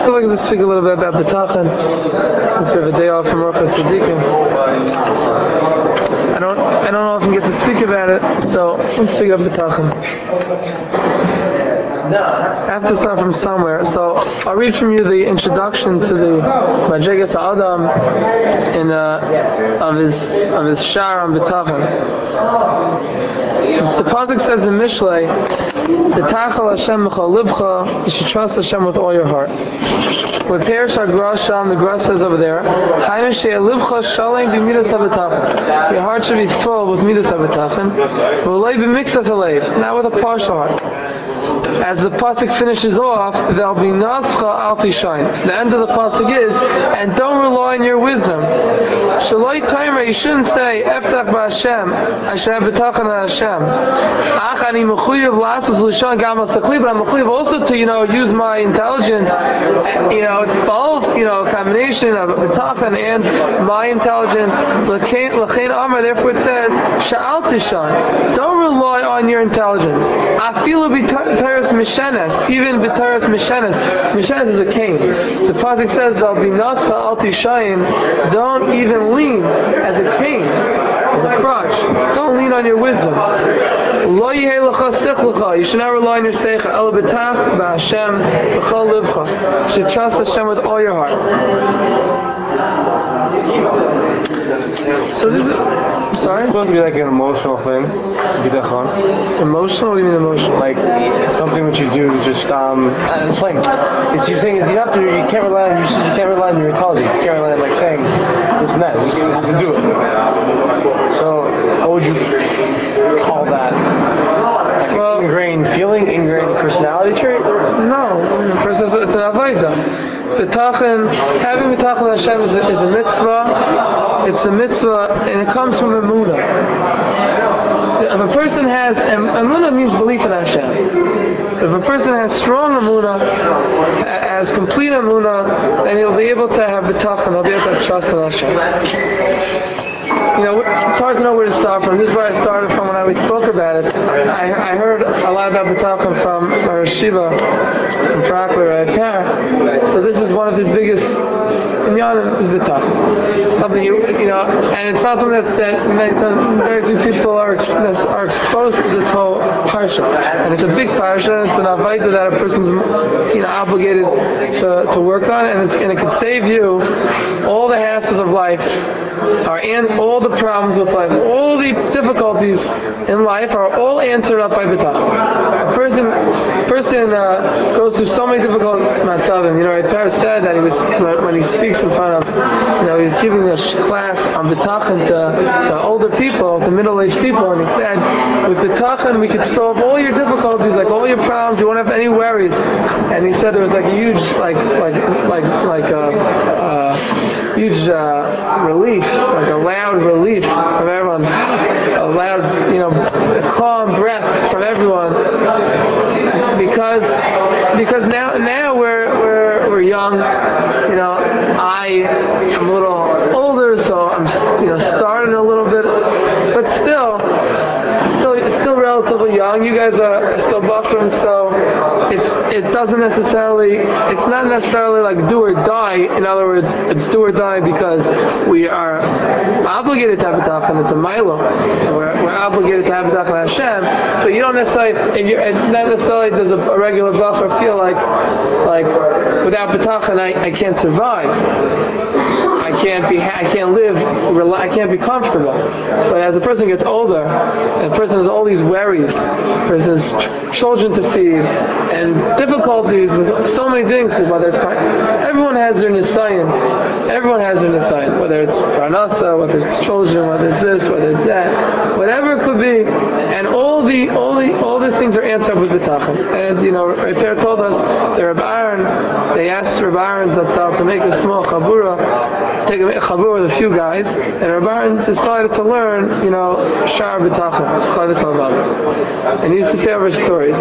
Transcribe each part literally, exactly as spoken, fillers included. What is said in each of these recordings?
feel like to speak a little bit about B'tachon, since we have a day off from Orchos Tzadikim. I don't, I don't often get to speak about it, so let's speak about B'tachon. I have to start from somewhere, so I'll read from you the introduction to the Madrigas Adam in uh, of his of his Shar on B'tachon. The pasuk says in Mishlei, "B'tachal Hashem b'chol libcha," you should trust Hashem with all your heart. With Perish HaGrasha, the Gra says over there, "Hainu she'eh libcha shalem b'midas haB'tachon." Your heart should be full with midas haB'tachon, v'olei b'mixas halev, not with a partial heart. As the pasuk finishes off, there'll be nascha al tishain. The end of the pasuk is, and don't rely on your wisdom. Shaloi timer, you shouldn't say, Eftach b'Hashem, I should have b'tachon on Hashem. Ach ani mechuyev lasas l'shan gam al-sakli, but I'm mechuyev also to, you know, use my intelligence. You know, it's both, you know, a combination of b'tachon and my intelligence. L'chein amar, therefore it says, sha'al tishain. Don't rely on your intelligence. Afilu b'taras mishenes, even b'taras mishenes. Mishenes is a cane. The pasuk says, "Val binascha al tishayin." Don't even lean as a cane, as a crutch. Don't lean on your wisdom. Lo yehei lecha sichlecha. You should not rely on your seicha. El b'tach b'Hashem b'chol livcha. You should trust Hashem with all your heart. So this is, I'm sorry? It's supposed to be like an emotional thing, bitachon. Emotional? What do you mean emotional? Like something that you do just um. I'm playing. It's you're saying is you have to. You can't rely on you, you can't rely on your intelligence. You can't rely on like saying this and that. You just have to do it. So what would you call that? Like well, an ingrained feeling, ingrained personality trait? No, first it's an avodah. B'tachon, having b'tachon Hashem is a, is a mitzvah. It's a mitzvah, and it comes from emunah. If a person has, emunah means belief in Hashem. If a person has strong emunah, has complete emunah, then he'll be able to have b'tachon. He'll be able to have trust in Hashem. You know, it's hard to know where to start from. This is where I started from when I spoke about it. I, I heard a lot about b'tachon from Rosh Shiva, from Prakler at Kar. So this is one of his biggest inyanim is b'tachon. Something you, you know, and it's not something that, that very few people are are exposed to this whole parsha. And it's a big parsha. It's an avodah that a person's, you know, obligated to, to work on, and it's and it can save you all the hassles of life. Are and all the problems with life, all the difficulties in life are all answered up by b'tachon. A person, person uh, goes through so many difficult matzavim. You know, Paris said that he was when he speaks in front of, you know, he was giving a class on b'tachon to, to older people, to middle-aged people, and he said, with b'tachon we could solve all your difficulties, like all your problems. You won't have any worries. And he said there was like a huge, like, like, like, like a. Uh, huge uh, relief, like a loud relief from everyone, a loud, you know, calm breath from everyone, because because now now we're we're we're young, you know. I am a little older, so I'm you know starting a little bit, but still, still still relatively young. You guys are still buffering, so it's it doesn't necessarily it's not necessarily like do or die. In other words, it's do or die because we are obligated to have b'tachon. It's a milo. We're, we're obligated to have b'tachon Hashem, but you don't necessarily and, you're, and not necessarily does a, a regular bacher feel like like without b'tachon I, I can't survive. I can't be I can't live I can't be comfortable. But as a person gets older, and a person has all these worries, a person has ch- children to feed, and difficulties with so many things, whether it's everyone has their nisayon, everyone has their nisayon, whether it's parnasa, whether it's children, whether it's this, whether it's that, whatever it could be, and all the all the all the things are answered with b'tachon. And you know, Repair told us that Reb Aaron, they asked Reb Aaron Zatzal to make a small chabura, take a chabura with a few guys, and Reb Aaron decided to learn, you know, Shar b'tachon, and he used to say over stories.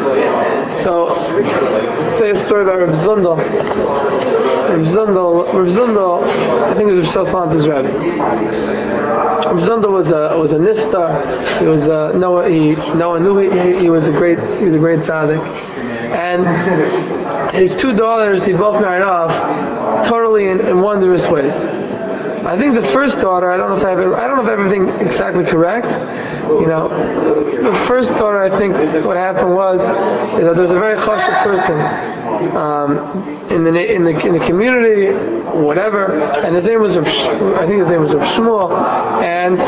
So, say a story about Reb Zundel. Reb Zundel, Reb Zundel, I think it was Reb Salanta's Rebbe. Reb Zundel was a was a nistar. He was a Noah. He Noah knew he, he was a great he was a great tzaddik, and his two daughters he both married off totally in, in wondrous ways. I think the first daughter, I don't know if I have, I don't know if everything exactly correct. You know, the first daughter, I think what happened was is that there was a very chashuv person um, in the in the in the community, whatever, and his name was Rav Sh- I think his name was Rav Shmuel, and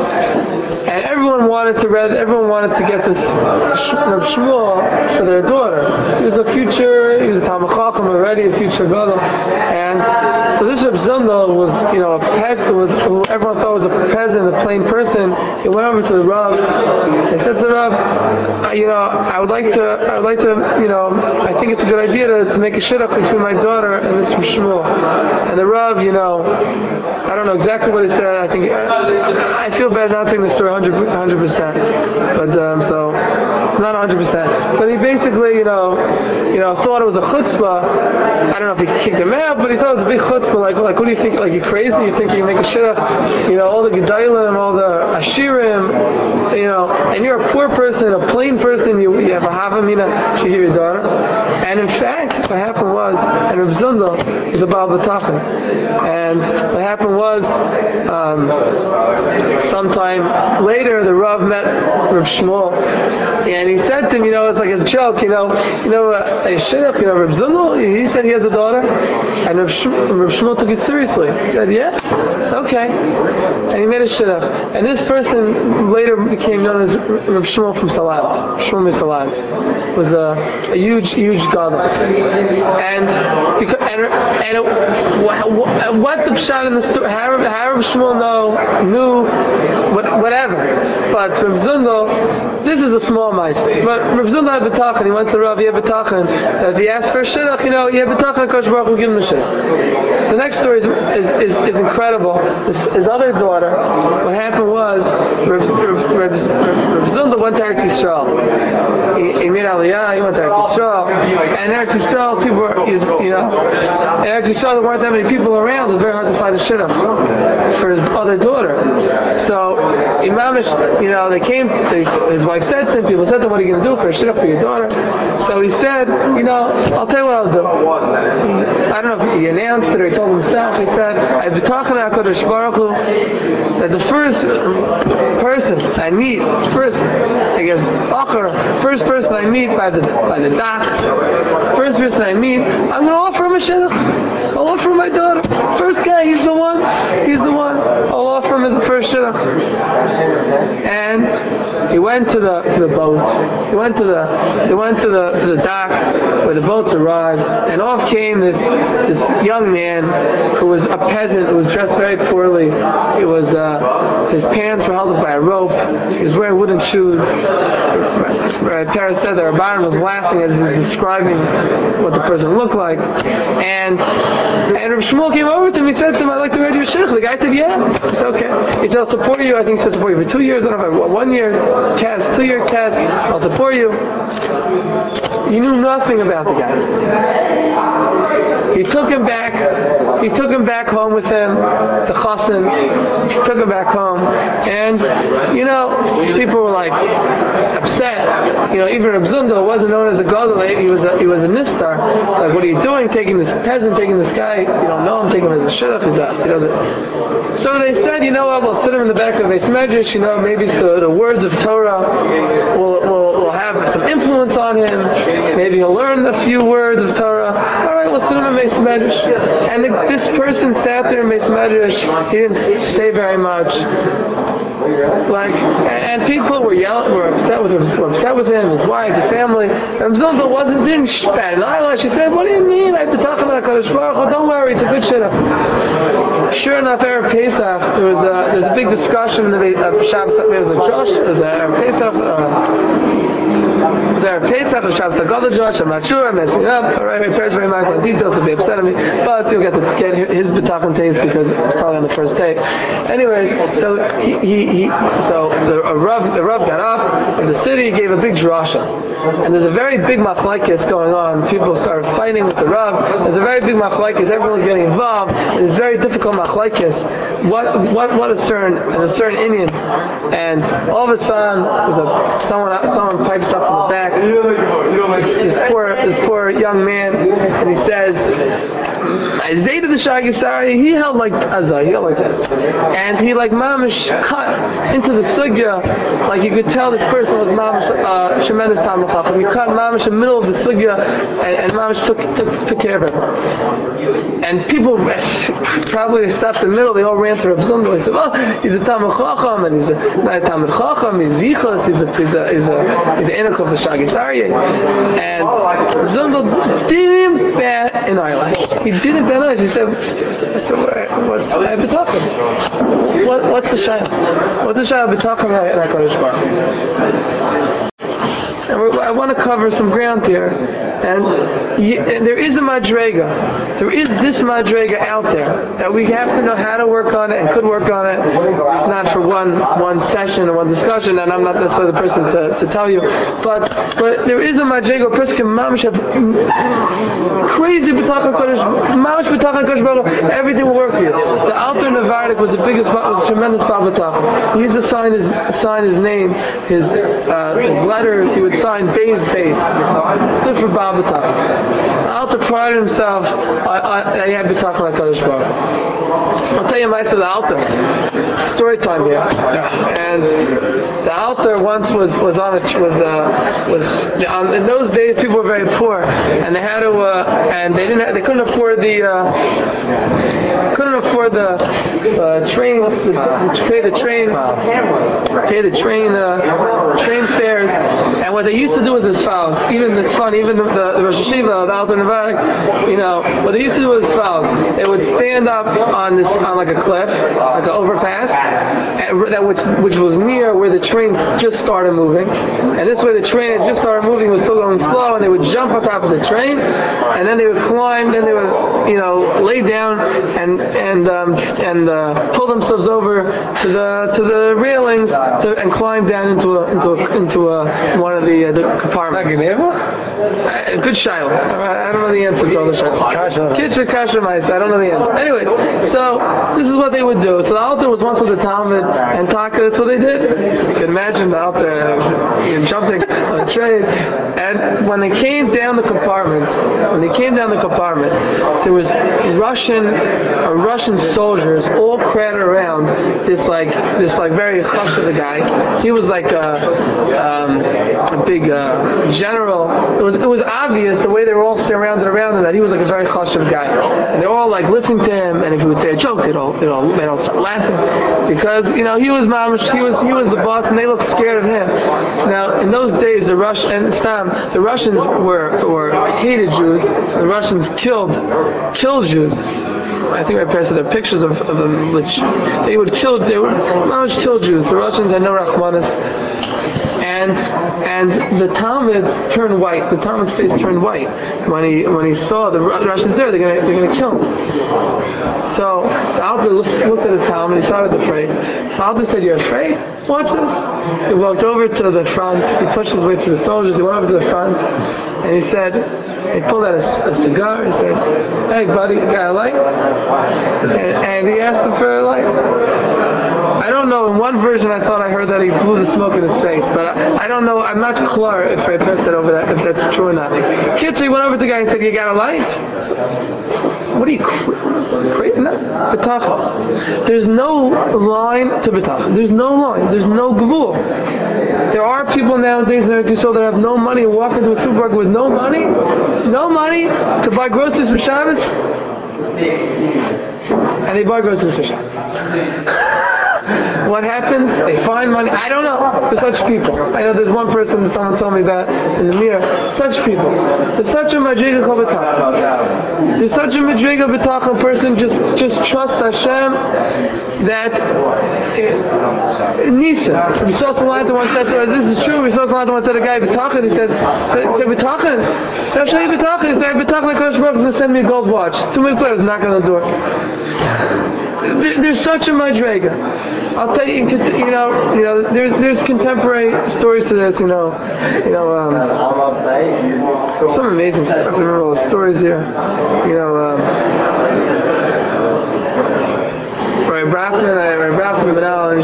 and everyone wanted to read, everyone wanted to get this Rav Shmuel for their daughter. He was a future, he was a Talmid Chacham already, a future gadol, and so this Rav Zundel was, you know, a peasant, was who everyone thought was a peasant, a plain person. He went over to the Rav. He said to the Rav, you know, I would like to, I would like to, you know, I think it's a good idea to, to make a shidduch between my daughter and this Shmuel. And the Rav, you know, I don't know exactly what he said. I think I, I feel bad not telling the story one hundred percent, but um, so it's not one hundred percent. But he basically, you know, you know, thought it was a chutzpah. I don't know if he kicked him out, but he thought it was a big chutzpah. Like, like, what do you think? Like, you're crazy? You think you can make a shidduch? You know, all the gedalim, all the ashirim, you know, and you're a poor person, a plain person. You, you have a havamina. You give your daughter. And in fact, what happened was, and Reb Zundel is a Baal B'tachan, and what happened was, um, sometime later, the Rav met Reb Shmuel, and he said to him, you know, it's like a joke, you know, you know, uh, a shidduch, you know, Reb Zundel, he said he has a daughter, and Reb Shmuel took it seriously. He said, yeah, it's okay. And he made a shidduch. And this person later became known as Reb Shmuel from Salant. Shmuel Salant was a, a huge, huge gadol. And because, and, and it, what, what the pshat in the story, how, how Reb Shmuel know, knew, what, whatever. But Reb Zundel, this is a small mice. But Reb Zundel had b'tachan. He went to Rav, he had b'tachan. That if he asked for a shidduch, you know, he had b'tachan, Kosh Baruch will give him a shidduch. The next story is is, is, is incredible. His, his other daughter, what happened was, Reb, Reb, Reb, Reb Zundel went to Eretz Yisrael. He, he made Aliyah, he went to Eretz Yisrael. And Eretz Yisrael, people were, you know, in Eretz Yisrael there weren't that many people around. It was very hard to find a shidduch for his other daughter. So, Imamish, you know, they came, they, his wife said to him, people said to him, what are you going to do for a shidduch for your daughter? So he said, you know, I'll tell you what I'll do. I don't know if he announced it or he told himself. He said, I've been talking to HaKadosh Baruch Hu that the first person I meet, first, I guess, Achar, first person I meet by the by the dock, first person I meet, I'm going to offer him a shidduch. I'll offer him my daughter. First guy, he's the one. He's the one. I'll offer him as the first shidduch. And he went to the to the boat. He went to the he went to the to the dock where the boats arrived, and off came this this young man who was a peasant, who was dressed very poorly. It was uh, his pants were held up by a rope. He was wearing wooden shoes. Paris said that Rabban was laughing as he was describing what the person looked like. And and Rav Shmuel came over to him. He said to him, "I'd like to read you a shidduch." The guy said, "Yeah." He said, "Okay." He said, "I'll support you." I think he said, "Support you for two years." I don't know if I, one year cast, two year cast. I'll support you. He knew nothing about the guy. He took him back. He took him back home with him. The chassan took him back home, and you know, people were like upset. You know, even Reb Zundel wasn't known as a gadol. He was a, he was a nistar. Like, what are you doing? Taking this peasant, taking this guy. You don't know him. Taking him as a shidduch. He's a, he doesn't. So they said, you know what? We'll sit him in the back of the Beis Medrash. You know, maybe the, the words of Torah will will will have some influence on him. Maybe he'll learn a few words of Torah. All right, we'll sit him in Beis Medrash. And the, this person sat there in Beis Medrash. He didn't say very much. Like, and, and people were yelling, were upset with him, were upset with him, his wife, his family. And Zilda wasn't didn't bat an eyelash. She said, "What do you mean? I've been talking about Kadosh Baruch Hu. Don't worry, it's a good shidduch." Sure enough, Erev Pesach, there was a there's a big discussion in the uh, Shabbos. It was a Josh, it was a Erev Pesach. Uh, Erev Pesach, a Shabbos Haggadah Josh. I'm not sure. I'm messing it up. All right, my parents are very mindful on details, so be upset at me. But you'll get to get his B'tachan tapes because it's probably on the first tape. Anyways, so he, he, he so the a Rav, the Rav got up in the city, gave a big drasha, and there's a very big machlekes going on. People started fighting with the Rav. There's a very big machlekes. Everyone's getting involved. It's very difficult machlekes what what what a certain and a certain Indian, and all of a sudden there's a someone someone pipes up from the back. This, this poor this poor young man, and he says, Zayda the Shagisari, he held like Azza, he held like this, and he like mamish cut into the sugya, like you could tell this person was mamish uh, tremendous Talmid Chacham. He cut mamish in the middle of the sugya, and, and mamish took, took took care of him. And people probably they stopped in the middle. They all ran to Reb Zundel. They said, "Oh, he's a Talmid Chacham, and he's a not a Talmid Chacham. He's Zichos. He's a he's a he's a he's an Enoch of the Shagisari." And Reb Zundel didn't bat an eyelash. He didn't bat an eyelash. He said, "So what's I've been talking? What what's the shayla? What's the shayla been talking about in HaKadosh Baruch Hu?" And we're, I want to cover some ground here. And, y- and there is a madrega. There is this madrega out there that we have to know how to work on it and could work on it. It's not for one one session or one discussion, and I'm not necessarily the person to, to tell you. But but there is a madrega. A person can mamish have crazy b'tachon kodesh, mamish b'tachon kodesh baruch. Everything will work for you. The Alter Navardik was the biggest, was a tremendous b'tachon. He used to sign his sign his name, his uh, his letters. He would sign Beis Beis. Stood for Baal B'tachon. The Alter prided himself that he had B'tachon like HaKadosh Baruch Hu. I'll tell you my the Alter. Story time here. And the Alter once was was on a was uh, was on, in those days people were very poor, and they had to uh, and they didn't have, they couldn't afford the uh, couldn't afford the uh, train to pay the train pay the train uh, train fares. And what they used to do was as follows. Even it's fun. Even the, the, the Rosh Hashiva, the Alter Navardik, you know, what they used to do was as follows. They would stand up on this on like a cliff, like an overpass, that which which was near where the train just started moving. And this way, the train had just started moving, was still going slow, and they would jump on top of the train, and then they would climb, then they would, you know, lay down and and um, and uh, pull themselves over to the to the railings to, and climb down into a, into a, into a, one of the, uh, the compartments. Uh, good shiloh. I don't know the answer to all the shiloh. Kitchen kasha mice. I don't know the answer. Anyways, so this is what they would do. So the Alter was once with the Talmud and Taka. That's what they did. You can imagine the Alter uh, jumping on a train. And when they came down the compartment, when they came down the compartment, there was Russian, uh, Russian soldiers all crowded around this like this like very hush of the guy. He was like a, um, a big uh, general. It was it was obvious the way they were all surrounded around him that he was like a very chashuv guy, and they were all like listening to him. And if he would say a joke, they'd all they'd all, they'd all start laughing because you know he was mamish, he was he was the boss, and they looked scared of him. Now in those days, the Rush and Stam, the Russians were were hated Jews. The Russians killed killed Jews. I think I passed there pictures of, of them which they would kill. They would mamish kill Jews. The Russians had no rachmanis. And and the Talmuds turned white. The Talmud's face turned white when he when he saw the Russians there. They're gonna they're gonna kill him. So the Alter looked at the Talmud. He saw he was afraid. So Alter said, "You're afraid? Watch this." He walked over to the front. He pushed his way through the soldiers. He went over to the front, and he said, he pulled out a, a cigar. He said, "Hey, buddy, you got a light?" And, and he asked him for a light. I don't know. In one version, I thought I heard that he blew the smoke in his face, but I, I don't know. I'm not clear if I passed that over that if that's true or not. Kid, so he went over to the guy and said, "You got a light?" So, what are you crazy? No, b'tachon. There's no line to b'tachon. There's no line. There's no gvul. There are people nowadays in Eretz Yisrael that have no money, walk into a supermarket with no money, no money to buy groceries for Shabbos, and they buy groceries for Shabbos. What happens? They find money. I don't know. There's such people. I know there's one person, someone told me that in the mirror. Such people. There's such a madriga b'tachon. There's such a madriga b'tachon person just just trusts Hashem that Nisa. We saw Salat once said, this is true. We saw Salat once said a guy b'tachon. He said, said b'tachon. So I'll show you b'tachon. He said b'tachon like HaKadosh Baruch Hu is going to send me a gold watch. Two minutes later, I was knocking on the door. There's such a madrega. I'll tell you, you know, you know, there's there's contemporary stories to this, you know, you know, um, some amazing stuff. I remember all the stories here, you know. Um, Right, Bracha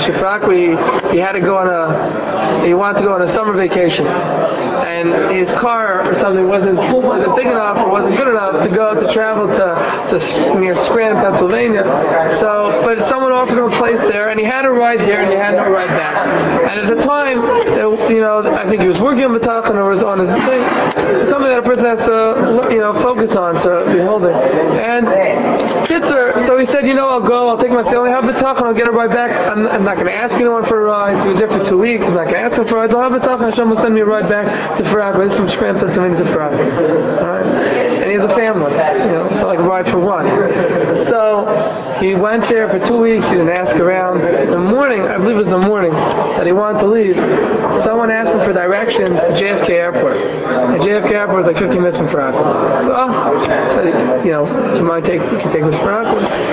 Shifrakli, he had to go on a, he wanted to go on a summer vacation, and his car or something wasn't wasn't big enough or wasn't good enough to go to travel to to near Scranton, Pennsylvania. So, but someone offered him a place there, and he had a ride there, and he had no ride back. And at the time, you know, I think he was working on B'tachon or was on his thing, something that a person has to, you know, focus on to be holding. And Kitzer, so he said, you know, I'll go, I'll take my family, have B'tachon, I'll get a ride back. I'm, I'm not going to ask anyone for a ride. So he was there for two weeks. I'm not going to ask him for a ride. I'll have B'tachon. Hashem will send me a ride back to Farak. This is from Scranton, Pennsylvania to Farak. All right, and he has a family. You know, it's not like a ride for one. So he went there for two weeks. He didn't ask around. The morning, I believe it was the morning that he wanted to leave, someone asked him for directions to J F K Airport. And J F K Airport was like fifteen minutes from Farak. So oh, said, you know, do you mind take? You can take me to Farak.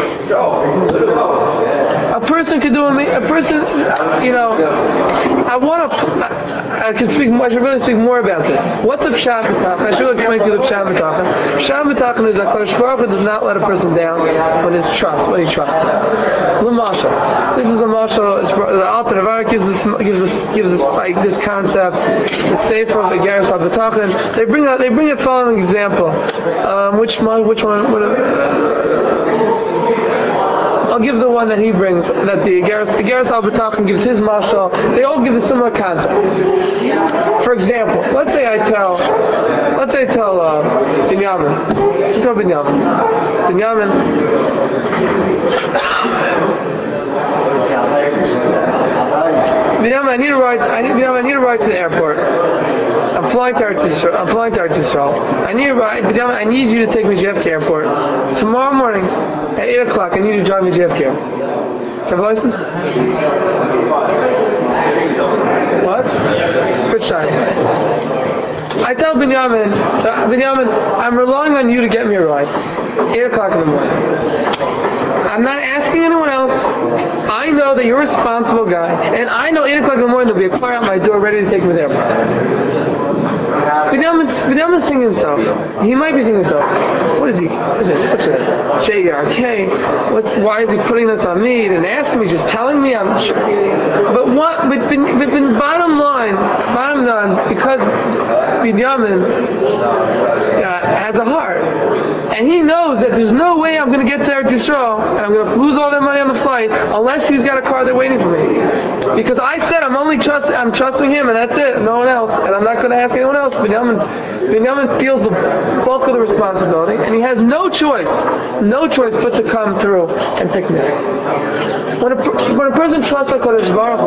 A person could do a, a person, you know. I want to. I, I can speak. I should really speak more about this. What's a pshat b'tachon? I should explain to you the pshat b'tachon. Pshat b'tachon is a Kadosh Baruch Hu does not let a person down when his trust, when he trusts. L'mashal. This is the mashal. The Alter Rebbe gives us gives us gives us like this concept. The Sefer of Igeres HaB'tachon. They bring out. They bring a following example. Um, which one? Which one? What, uh, I'll give the one that he brings, that the Igeres HaB'tachon gives his mashal. They all give a similar concept. For example, let's say I tell, let's say I tell uh, Binyamin, let's tell Binyamin, Binyamin, Binyamin, I need a ride. I need, Binyamin, I need a ride to the airport. I'm flying to Eretz Yisrael. I'm flying to Eretz Yisrael. I need a ride. Binyamin, I need you to take me to J F K Airport tomorrow morning at eight o'clock. I need you to drive me to J F K. Do you have a license? What? Good shot. I tell Binyamin, uh, Binyamin, I'm relying on you to get me a ride. eight o'clock in the morning. I'm not asking anyone else. I know that you're a responsible guy, and I know eight o'clock in the morning there'll be a car out my door ready to take me to the airport. Binyamin's, Binyamin's thinking himself. He might be thinking himself, what is he? What is this? Such a J E R K. What's? Why is he putting this on me? He didn't ask me, just telling me. I'm. But what? But, but, but, but bottom line, bottom line, because Binyamin uh, has a heart, and he knows that there's no way I'm going to get to Eretz Yisrael, and I'm going to lose all that money on the flight unless he's got a car there waiting for me. Because I said I'm only trust, I'm trusting him, and that's it, no one else, and I'm not going to ask anyone else. Binyamin, Binyamin feels the bulk of the responsibility, and he has no choice, no choice but to come through and pick me up. When a, when a person trusts HaKadosh Baruch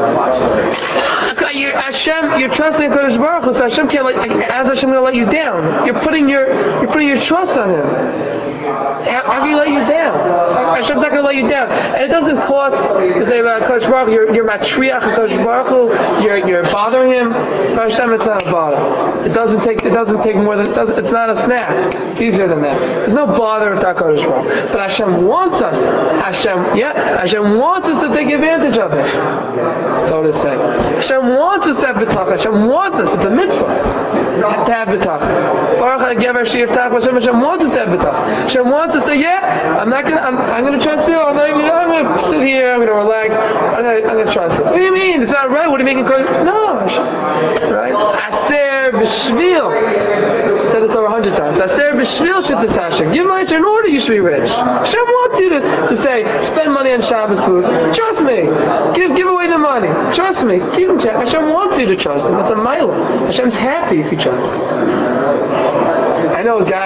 Hu, you're, Hashem, you're trusting HaKadosh Baruch Hu, so Hashem can't let, as Hashem going to let you down. You're putting your, you're putting your trust on Him. How, how can he let you down? Hashem's not going to let you down. And it doesn't cost to say about HaKadosh Baruch Hu, you're, you're matriach HaKadosh Baruch Hu, you're, you're bothering him. For Hashem, it's not a bother. It doesn't take, it doesn't take more than, it doesn't, it's not a snap. It's easier than that. There's no bother with HaKadosh Baruch Hu. But Hashem wants us, Hashem, yeah, Hashem wants us to take advantage of it. So to say. Hashem wants us to have b'tachon. Hashem wants us, it's a mitzvah to have b'tachon. Baruch HaGever Hashem wants us to have b'tachon. Hashem wants us to say, yeah, I'm not gonna, I'm, I'm gonna trust you. I'm not even, I'm gonna sit here. I'm gonna relax. I'm gonna, I'm gonna trust you. What do you mean? It's not right. What are you making? No, right? Aser b'shvil. Said this over a hundred times. Aser b'shvil shittas Hashem. Give money in order you should be rich. Hashem wants you to, to say, spend money on Shabbos food. Trust me. Give, give away the money. Trust me. Keep him check. Hashem wants you to trust him. That's a mile. Hashem's happy if you trust him. I know a guy.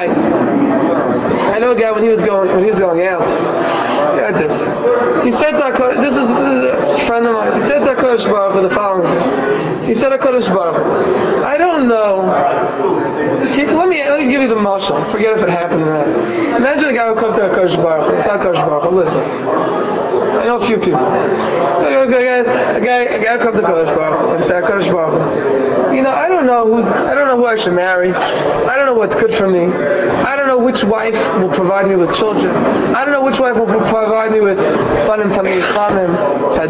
I know a guy when he was going when he was going out. He had this. He said that this is, this is a friend of mine. He said that HaKadosh Baruch Hu the following thing. He said HaKadosh Baruch Hu, I don't know. Let me let me give you the mashal. Forget if it happened or not. Imagine a guy who comes to HaKadosh Baruch Hu. Tell HaKadosh Baruch Hu, listen. I know a few people. A guy, a guy, a guy comes to HaKadosh Baruch Hu and says HaKadosh Baruch Hu, you know, I don't know who's, I don't know who I should marry. I don't know what's good for me. I don't know which wife will provide me with children. I don't know which wife will provide me with banim, tamim, chamim,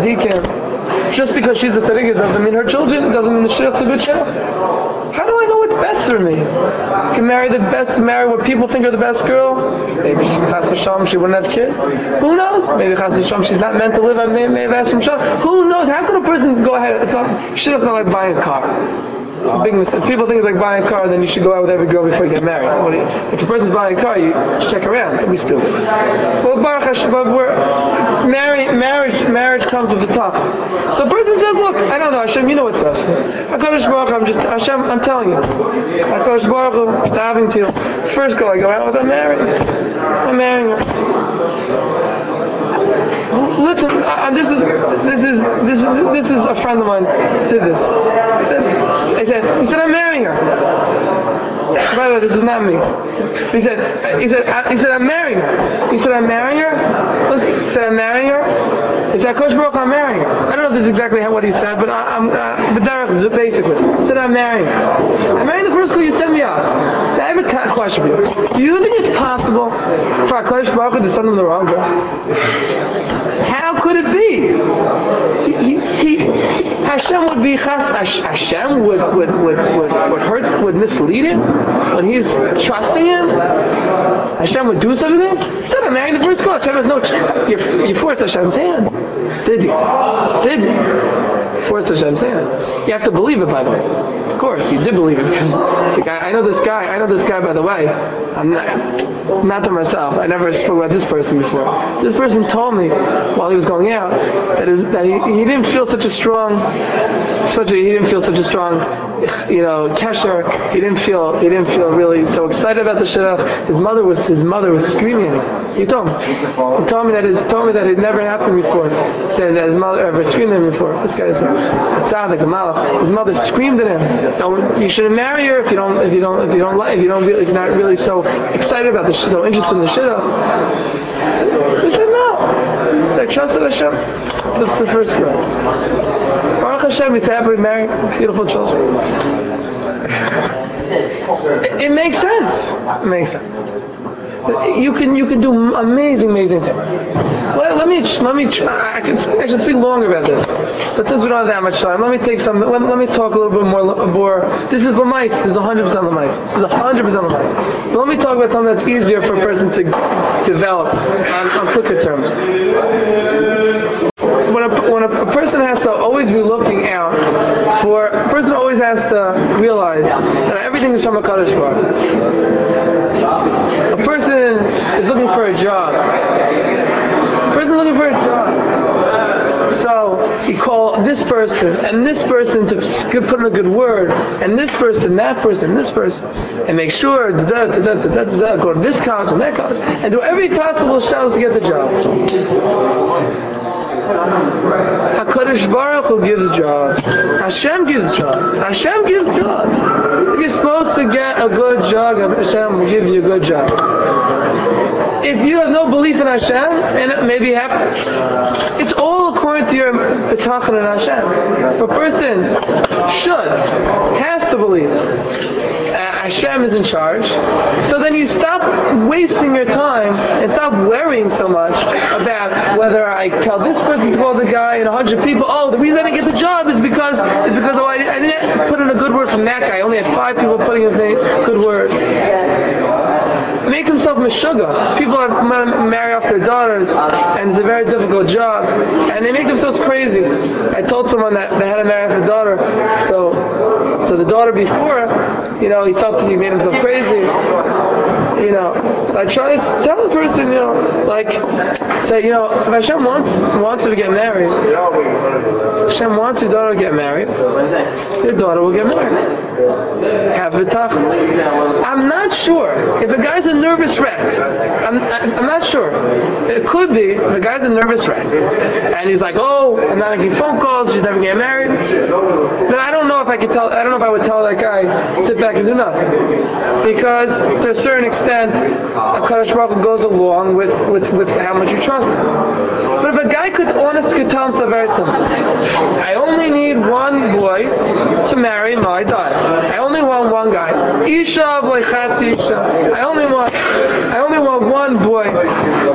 tzaddikim. Just because she's a tzaddik doesn't mean her children, doesn't mean the shidduch's a good shidduch. How do I know what's best for me. I can marry the best, marry what people think are the best girl. Maybe Chas Hashem, she wouldn't have kids. Who knows? Maybe Chas Hashem, she's not meant to live on May May Who knows? How could a person go ahead? It's not, shit, it's not like buying a car. It's a big mistake. If people think it's like buying a car, then you should go out with every girl before you get married. What do you, if a person's buying a car, you should check around. Don't be stupid. Well, Baruch Hashem, but we're, marry, marriage, marriage comes with the top. So a person says, look, I don't know, Hashem, you know what's best for me. HaKadosh Baruch Hu, I'm just, Hashem, I'm telling you. HaKadosh Baruch Hu, having to you. First girl I go out with, I'm married. I'm marrying her. Listen, uh, this is this is this is this is a friend of mine did this. He said, I said, he said, I'm marrying her. By the way, this is not me. He said, he said, I, he said, I'm marrying her. He said, I'm marrying her. Listen, he said, I'm marrying her. He said, Kosh Baruch, I'm marrying her. I don't know if this is exactly how what he said, but I, I'm uh, but Derek is basically. He said, I'm marrying her. I'm marrying the first girl you sent me out. Now, I have a question for you. Do you think it's possible for Kosh Baruch Hu to send him the wrong girl? How could it be? He, he, he, Hashem would be chas. Hashem would would would would would hurt, would mislead him when he's trusting him. Hashem would do such a thing. He said, "I'm marrying the first girl." Hashem has no. You you forced Hashem's hand. Did you? Did you? Forced Hashem's hand. You have to believe it, by the way. Of course, you did believe it because I know this guy. I know this guy, by the way. I'm not not to myself. I never spoke about this person before. This person told me while he was going out that, is, that he, he didn't feel such a strong, such a he didn't feel such a strong, you know, kesher. He didn't feel he didn't feel really so excited about the shidduch. His mother was his mother was screaming at him. He told me. He told me that his told me that it never happened before. He said that his mother ever screamed at him before. This guy is a tzaddik, a malach. His mother screamed at him. Don't, you shouldn't marry her if you don't if you don't if you don't like if you don't really, if you're not really so excited about the shidduch, so interested in the shidduch. He said no. He said trust in Hashem. That's the first girl. Baruch Hashem, he's happily married, beautiful children. It, it makes sense. It makes sense. You can you can do amazing amazing things. Let, let me let me try. I can I should speak longer about this, but since we don't have that much time, let me take some. Let, let me talk a little bit more. more this is lamais. This is one hundred percent lamais. This is one hundred percent lamais. But let me talk about something that's easier for a person to develop on, on quicker terms. When a, when a, a person has to always be looking out for, a person always has to realize that everything is from a Kadosh Baruch Hu. A person is looking for a job. A person is looking for a job. So you call this person and this person to put in a good word, and this person, that person, this person, and make sure da, da, da, da, da, da, go to this college and that college, and do every possible shot to get the job. HaKadosh Baruch Hu gives jobs. Hashem gives jobs. Hashem gives jobs. If you're supposed to get a good job, Hashem will give you a good job. If you have no belief in Hashem, and maybe you have, it's all according to your bitachon in Hashem. A person should, has to believe uh, Hashem is in charge. So then you stop wasting your time and stop worrying so much about whether I tell this person to call the guy and a hundred people. Oh, the reason I didn't get the job is because is because oh, I, I didn't put in a good word from that guy. I only had five people putting in a good word. It makes himself meshuggah. People are marry off their daughters, and it's a very difficult job, and they make themselves crazy. I told someone that they had to marry off their daughter, so so the daughter before, you know, he felt that he made himself crazy. You know, so I try to tell the person, you know, like, say, you know, if Hashem wants wants you to get married, Hashem wants your daughter to get married, your daughter will get married. Have a bitachon. I'm not sure if a guy's a nervous wreck. I'm I'm not sure. It could be if a guy's a nervous wreck, and he's like, oh, I'm not making phone calls. She's never getting married. Then I don't know if I could tell. I don't know if I would tell that guy sit back and do nothing, because to a certain extent, a Kadosh Baruch Hu goes along with, with, with how much you trust him. But if a guy could honest could tell himself very simple, I only need one boy to marry my daughter. I only want one guy. Isha v'lechatzi isha. I only want I only want one boy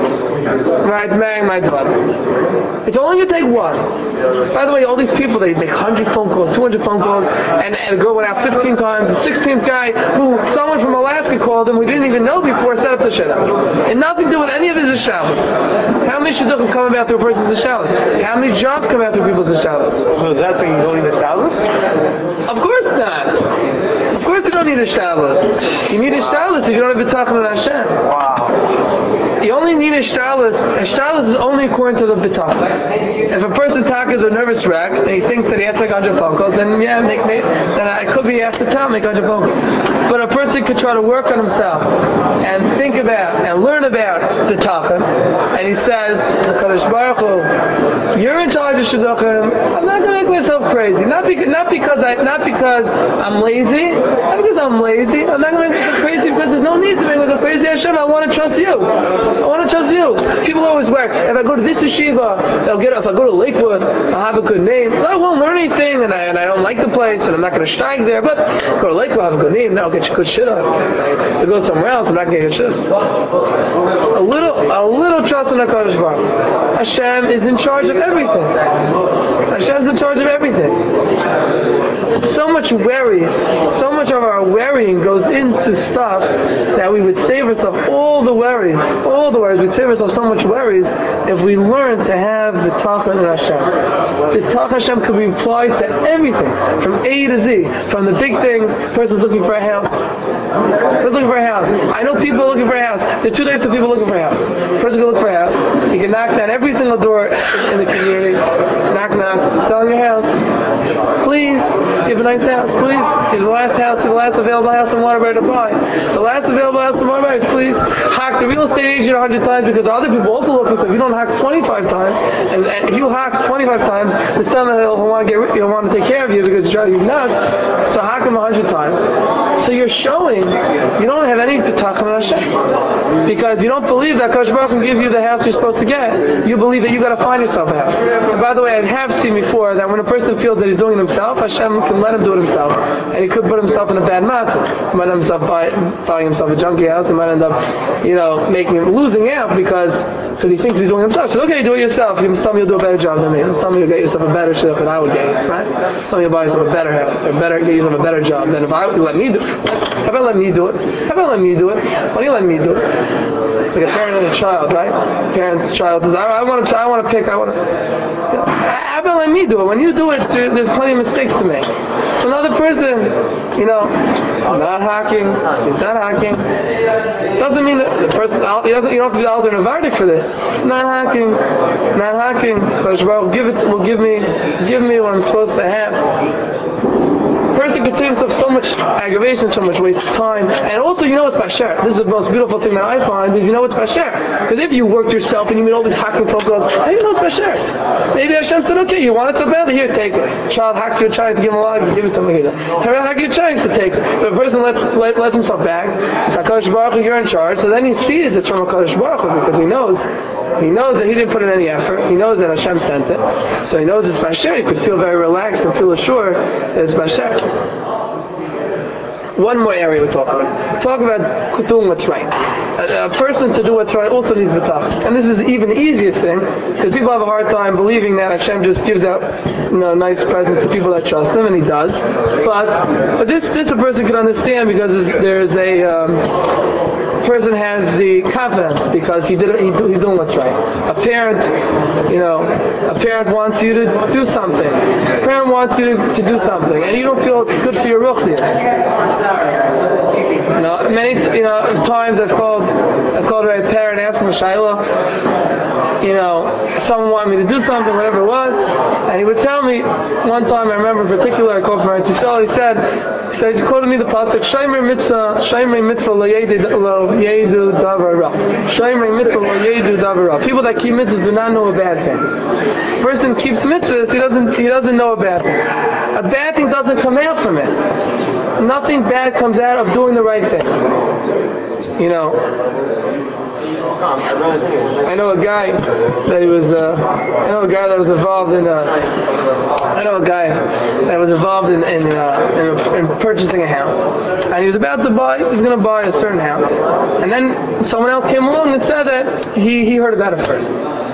right, marrying my daughter. It's only going to take one. By the way, all these people, they make one hundred phone calls, two hundred phone calls, and, and the girl went out fifteen times. The sixteenth guy, who someone from Alaska called him, we didn't even know before, set up the shidduch. And nothing to do with any of his ishalas. How many shidduchim come about through a person's ishalas? How many jobs come out through people's ishalas? So is that saying you don't need ishalas? Of course not. Of course you don't need ishalas. You need ishalas if you don't have bitachon on Hashem. Wow. You only need ishtalas. Ishtalas is only according to the bitachon. If a person takas a nervous wreck and he thinks that he has to make one hundred phone calls, then yeah, make, make, then it could be after time make one hundred phone calls. But a person could try to work on himself and think about and learn about bitachon, and he says, Kadosh Baruch Hu, you're in charge of shidduchim. I'm not going to make myself crazy. Not because not because I not because I'm lazy. Not because I'm lazy. I'm not going to make myself crazy because there's no need to make myself crazy. Hashem, I want to trust you. I want to trust you. People always work. If I go to this yeshiva, they'll get. If I go to Lakewood, I'll have a good name. I won't learn anything, and I and I don't like the place, and I'm not going to steig there. But go to Lakewood, have a good name. Then I'll get you good shit up. If I go somewhere else, I'm not going to get shit. A little, a little trust in HaKadosh Baruch Hu. Hashem is in charge of everything. Hashem's in charge of everything. So much worry, so much of our worrying goes into stuff that we would save ourselves all the worries, all the worries. We'd save ourselves so much worries if we learn to have the Bitachon in Hashem. The Bitachon Hashem could be applied to everything, from A to Z, from the big things. Person's looking for a house. Person's looking for a house. I know people looking for a house. There are two types of people looking for a house. Person can look for a house. You can knock down every single door in the community. Knock, knock. Selling your house. Please, you have a nice house. Please, you have the last house, the last available house in Waterbury to buy. It's the last available house in Waterbury. Please, hack the real estate agent a hundred times because other people also looking. So if you don't hack twenty-five times, and, and if you hack twenty-five times, the son he'll want to get, he'll want to take care of you because he's driving you nuts. So hack him a hundred times. So you're showing you don't have any bitachon on Hashem because you don't believe that Kadosh Baruch Hu can give you the house you're supposed to get. You believe that you got to find yourself a house. And by the way, I have seen before that when a person feels that he's doing it himself, Hashem can let him do it himself, and he could put himself in a bad matzah. He might end up himself buy, buying himself a junkie house. He might end up, you know, making him losing out because because he thinks he's doing it himself. So okay, do it yourself. You tell me you'll do a better job than me. You tell me you'll get yourself a better shit than I would get, right? Tell me you'll buy yourself a better house or better get yourself a better job than if I would let me do it. How about let me do it? How about let me do it? Why don't you let me do it? It's like a parent and a child, right? Parent, child says, I, I want to, I want to pick, I want to. You know, how about let me do it? When you do it, there, there's plenty of mistakes to make. So another person, you know, is not hacking, he's not hacking. Doesn't mean that the person, he doesn't, you don't have to be the alternate verdict for this. Not hacking, not hacking. Kadosh Baruch Hu give it, will give me, give me what I'm supposed to have. Person can save himself so much aggravation, so much waste of time, and also you know it's basher. This is the most beautiful thing that I find is you know it's basher. Because if you worked yourself and you made all these hacking phone calls, how do you know it's basher? Maybe Hashem said, okay, you want it so badly, here, take it. Child hacks your child to give him a lot, give it to him. How hack your child to take it? But a person lets let, lets himself back. It's HaKadosh Baruch Hu, you're in charge. So then he sees it's from HaKadosh Baruch Hu because he knows. He knows that he didn't put in any effort. He knows that Hashem sent it. So he knows it's basher. He could feel very relaxed and feel assured that it's basher. One more area we talk about. Talk about doing what's right. A, a person to do what's right also needs bitachon. And this is even the easiest thing, because people have a hard time believing that Hashem just gives out, you know, nice presents to people that trust Him, and He does. But but this this a person can understand because there's a um, person has the confidence because he did it, he do, he's doing what's right. A parent, you know, a parent wants you to do something. A parent wants you to, to do something, and you don't feel it's good for your ruchnius. You know, many you know times I've called I've called a parent, asked him a shayla. You know, someone wanted me to do something, whatever it was, and he would tell me. One time I remember in particular, I called from Eretz Yisrael. He said, he said, he quoted me the pasuk, "Shaymer mitzvah, shaymer mitzvah lo yedu davar ra." Shaymer mitzvah lo yedu davar ra. People that keep mitzvahs do not know a bad thing. A person keeps mitzvahs, he doesn't he doesn't know a bad thing. A bad thing doesn't come out from it. Nothing bad comes out of doing the right thing. You know, I know a guy that he was. Uh, I know a guy that was involved in. Uh, I know a guy that was involved in in, uh, in, in purchasing a house, and he was about to buy. He was going to buy a certain house, and then someone else came along and said that he he heard about it first.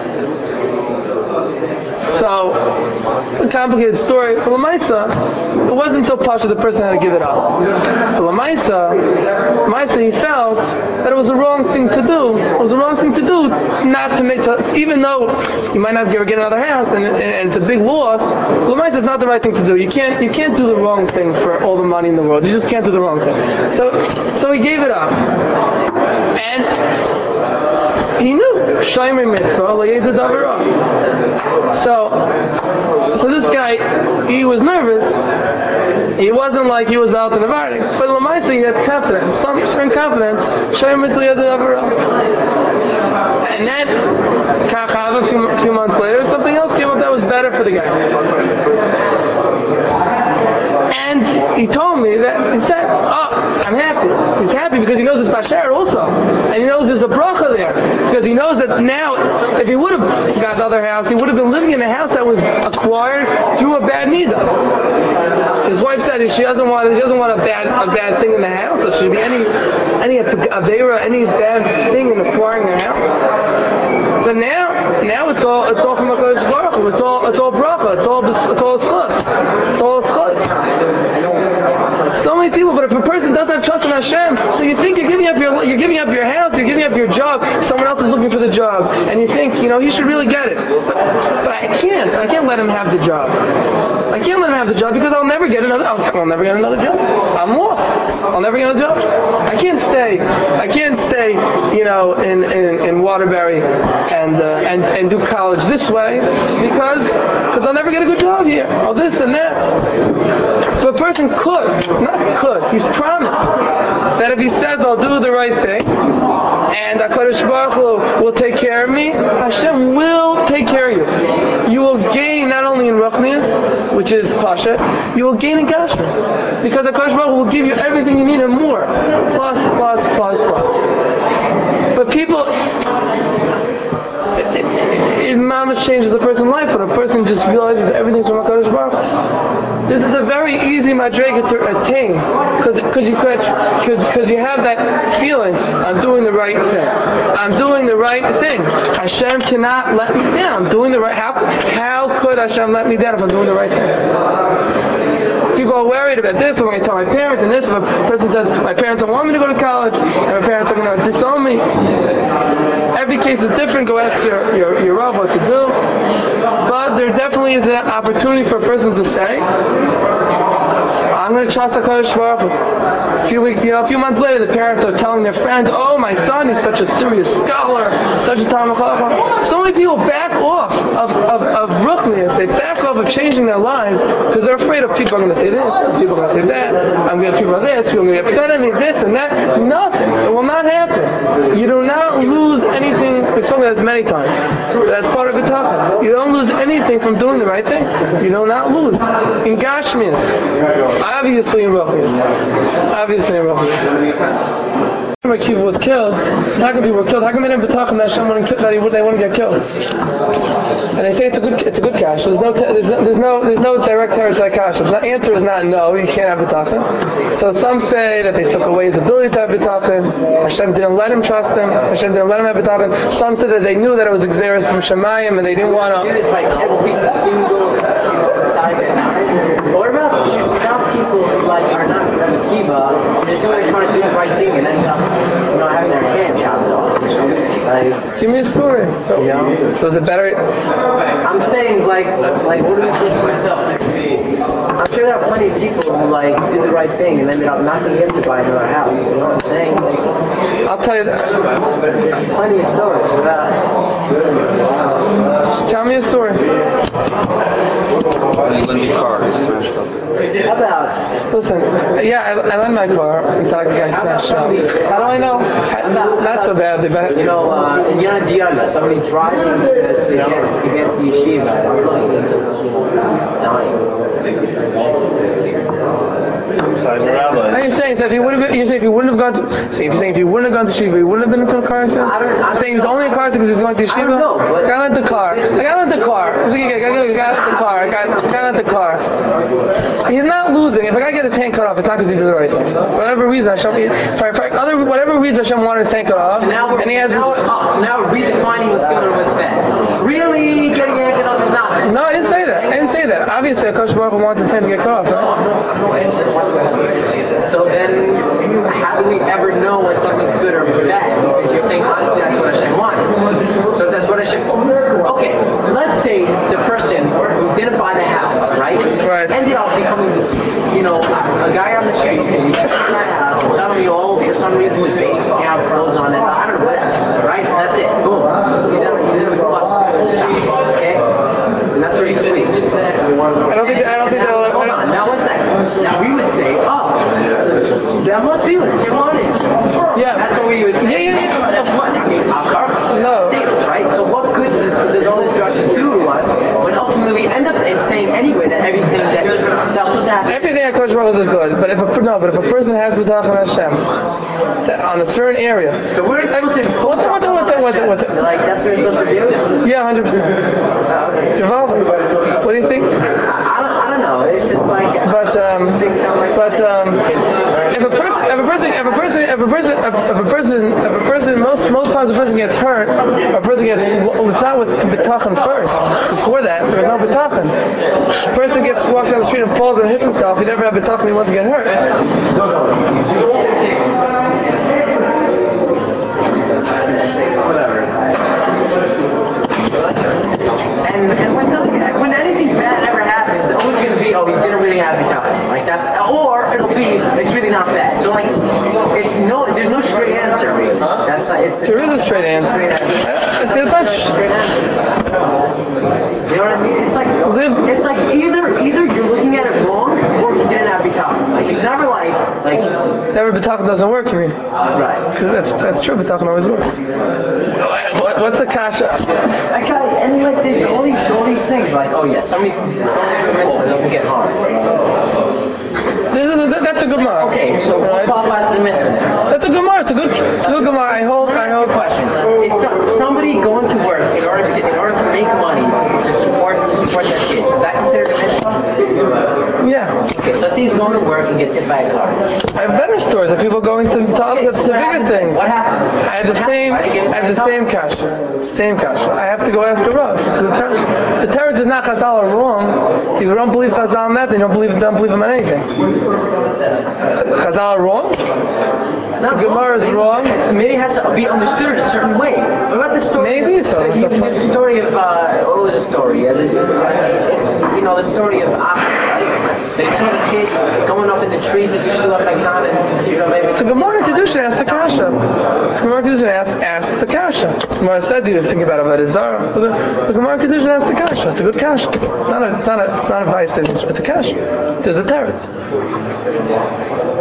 So, it's a complicated story. For Lamaisa, it wasn't so posh that the person had to give it up. For Lamaisa, Lamaisa, he felt that it was the wrong thing to do. It was the wrong thing to do not to make, to, even though you might not ever get another house and, and, and it's a big loss, Lamaisa is not the right thing to do. You can't, you can't do the wrong thing for all the money in the world. You just can't do the wrong thing. So, so he gave it up. And he knew Shomer Mitzvah L'Yedid Avera. So, so this guy, he was nervous. He wasn't like he was out in the Vardik, but Lamaisa he had confidence, some certain confidence. Shomer Mitzvah L'Yedid Avera. And then, a few, few months later, something else came up that was better for the guy. And he told me that, he said, oh, I'm happy. He's happy because he knows it's Basher also. And he knows there's a bracha there. Because he knows that now, if he would have got the other house, he would have been living in a house that was acquired through a bad nida. His wife said she doesn't want she doesn't want a bad a bad thing in the house. So should be any any avera, any bad thing in acquiring their house. But now, now it's all it's all from HaKadosh Baruch Hu. It's all it's all bracha. It's all it's all schus. It's all schus. So many people, but if a person doesn't trust in Hashem, so you think you're giving up your you're giving up your house, you're giving up your job. Someone else is looking for the job, and you think you know he should really get it. But, but I can't. I can't let him have the job. I can't let him have the job because I'll never get another. I'll, I'll never get another job. I'm lost. I'll never get a job. I can't stay. I can't stay. You know, in, in, in Waterbury and uh, and and do college this way because because I'll never get a good job here. Or this and that. So a person could, not could, he's promised that if he says I'll do the right thing and HaKadosh Baruch Hu will take care of me, Hashem will take care of you. You will gain not only in Ruchnius, which is Pasha, you will gain in Gashmius. Because HaKadosh Baruch Hu will give you everything you need and more. Plus, plus, plus, plus. But people, it, it, it mamash changes a person's life, but a person just realizes everything's from HaKadosh Baruch Hu. This is a very easy madrega to attain, because because you could because because you have that feeling. I'm doing the right thing. I'm doing the right thing. Hashem cannot let me down. I'm doing the right. How how could Hashem let me down if I'm doing the right thing? People are worried about this. When I tell my parents and this, if a person says my parents don't want me to go to college, and my parents are going to disown me. Every case is different. Go ask your your, your Rav what to do. But there definitely is an opportunity for a person to say, I'm going to trust HaKadosh Baruch Hu. A few weeks, you know, a few months later, the parents are telling their friends, oh, my son, he's such a serious scholar, such a Talmud Chacham. So many people back off of, of, of Ruchnius. They back off of changing their lives because they're afraid of people are going to say this, people are going to say that, I'm going to people are this, people are going to be upset at me, this and that. Nothing. It will not happen. You do not lose anything. We've spoken about this many times. That's part of B'tachon. You don't lose anything from doing the right thing. You do not lose. In Gashmias. Obviously in Ruchnius. Obviously in Ruchnius. When Akiva was killed, how come people were killed? How come they didn't B'tachon that Hashem wouldn't kill, that he would, they wouldn't get killed? And they say it's a good it's a good cash. There's no there's no there's no, there's no direct teretz to that cash. The answer is not no. You can't have B'tachon. So some say that they took away his ability to have B'tachon. Hashem didn't let him trust him. Hashem didn't let him have B'tachon. Some said that they knew that it was Xeris from Shemayim and they didn't want to. It's like every single time. What about just some people who like are not Rebbe Kiva, and they're simply trying to do the right thing and end up, you know, having their hand chopped off or something? Like, give me a story. So, you know? So is it better? I'm saying like, like what are we supposed to do? I'm sure there are plenty of people who like did the right thing and ended up not being able to buy another house. You know what I'm saying? Like, I'll tell you that. There's plenty of stories about. Tell me a story. You lend your car, you smashed up. How about? Listen, yeah, I, I lent my car until I got smashed up. How do I know? About, Not so badly, but you know, uh, in Yana Diana, somebody driving to, to get to get to yeshiva, and looking into, you know, dying. Besides the rabbi. Are you saying so if he would have, you say if he wouldn't have gone to, say if you're saying if he wouldn't have gone to Shiva, he wouldn't have been into a car accident? I don't, I'm saying he was only in cars because he was going to yeshiva? I don't know, but- Guy lent the car. The guy lent the car. Guy lent the car. Guy lent the car. He's not losing. If a guy gets his hand cut off, it's not because he did the right thing. For whatever reason, Hashem, for, for other, whatever reason Hashem wanted his hand cut off, So now we're, and he has now, this, oh, so now we're redefining what's good and what's bad. Really, getting your hand cut off is not bad. no, I didn't say that. I didn't say that. Obviously, Akash Baruch Hu wants his hand to get cut off, right? So then, how do we ever know when something's good or bad? Because you're saying obviously that's what Hashem wanted. So that's what Hashem. Okay, let's say the person who didn't buy the house, right? Right. Ended up becoming, you know, a, a guy on the street, and he took my house, and suddenly all for some reason was baking out clothes on it. I don't know, whatever. Right? That's it. Boom. He's in, he's in a bus stop. Okay. And that's where he sleeps. I don't think. I don't think they'll. Hold on. Now one second. Now we would say, oh, that must be what you wanted. Yeah. That's what we would say. Yeah, yeah, yeah. That's what I mean. Our No. status, right? So what good does, this, does all this drushes do to us when ultimately we end up in saying anyway that everything that that's supposed to happen? Everything at Kodesh Baruch Hu is good, but if a no, but if a person has B'tachon Hashem that on a certain area, So we're supposed to what's it, what's it, what's it, what's it, what's it? like that's what we're supposed to do. Yeah, hundred percent. What do you think? I don't, I don't know. It's just like But um, but um, if a person, if a person, if a person, if a person, if a person, if a person, most most times a person gets hurt, a person gets it's not with B'tachon first. Before that, there was no B'tachon. A person gets walks down the street and falls and hits himself. He never had B'tachon. He wants to get hurt. And, and when something, when anything bad ever happens, it's always going to be, oh, you didn't really have the time. Like that's, or it'll be, it's really not bad. So like, it's no, there's no straight answer really. That's not, it's, There is a straight answer. Straight answer. I see it's not. Straight answer. You know what I mean? It's like, Live- it's like either, either you're looking at it wrong, or you didn't have the time. Like it's never like, like, Never B'tachon doesn't work. You mean? right. Because that's that's true. B'tachon always works. What, what's the kasha? Okay, and like there's all these all these things like, oh yeah, somebody don't do a mitzvah doesn't get harmed. This is a, that's a good mark. Okay, so what qualifies as a mitzvah now? That's a good mark. It's a good, it's a good mark. I hope. I hope. Question: is so, somebody going to work in order to in order to make money to support to support their kids? Is that considered a mitzvah? Yeah. Okay, so let's say he's going to work and gets hit by a car. I have better stories of people going to to, Okay, to, so to what bigger happens- things. What happened? I had the What same. happened? Why did he get I have the hit? same kasha. Same kasha. I have to go ask a Rav. It's a good kasha. The Teretz is not Chazal are wrong. If you don't believe Chazal on that, then you don't believe don't believe him on anything. Chazal are wrong. No, The Gemara is maybe- wrong. Maybe it has to be understood a certain way. What about the story? Maybe of, so. Uh, you, there's a story of uh, what was the story? Yeah, the, it's you know the story of Achim, right? They saw the kid going up in the trees to do Shulach Hakan, and you know maybe. So Gemara Kedushin asks the kasha. So Gemara Kedushin asks asks the kasha. Gemara says you just think about Avodah Zarah. But the, the Gemara Kedushin asks the kasha. It's a good kasha. It's not a it's not a it's not a vice. It's, it's a kasha. There's a teretz.